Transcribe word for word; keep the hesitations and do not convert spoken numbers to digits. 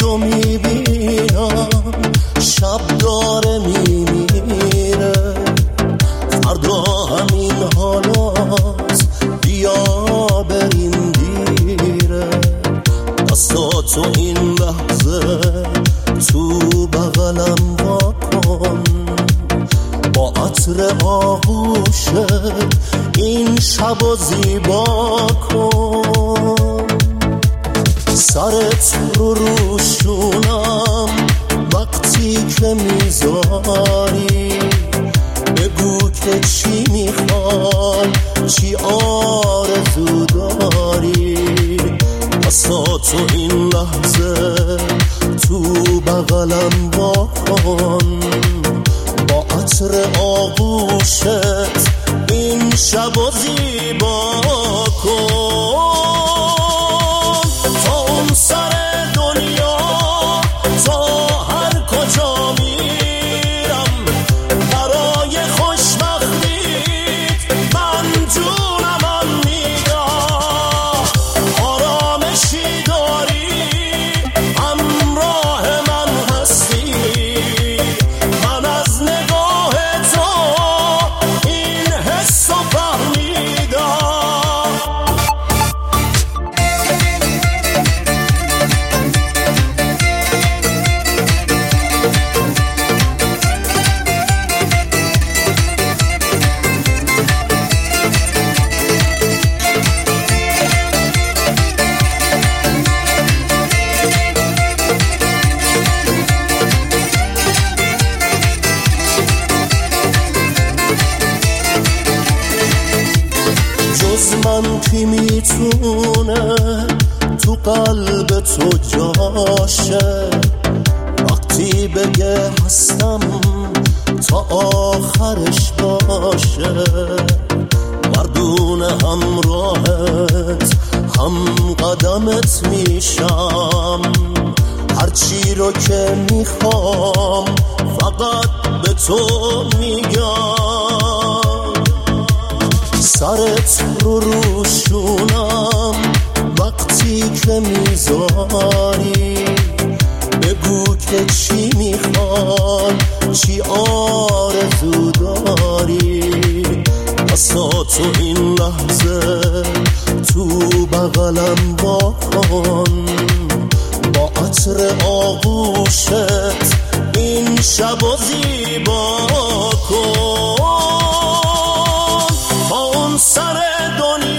رو میبینم شب داره میمیره، فردا همین حالات بیا بریم دیره، دستاتو این لحظه تو بغلم واکن، با عطر آغوشت این شبو زیبا کن، سرت رو روشونم وقتی که میذاری، بگو که چی میخوای چی آرزو داری، بساتو این لحظه تو بغلم واکن، با عطر آغوشت این شبو زیبا کن، تا اون سر دنیا تا هر کجا میرم، برای خوشبختیت من جونم میدم، آرامشی داری همراه من هستی، من از نگاه تو این حس رو فهمیدم. جز من کی میتونه تو قلب تو جاشه، وقتی بگه هستم تا آخرش باشه، مردون همراهت هم قدمت میشم، هرچی رو که میخوام فقط به تو میگم، سرت رو روشونم وقتی که میذاری، بگو که چی میخوای چی آرزو داری، بساتو این لحظه تو بغلم واکن، با عطر آغوشت این شبو زیبا کن، با اون سر دنیا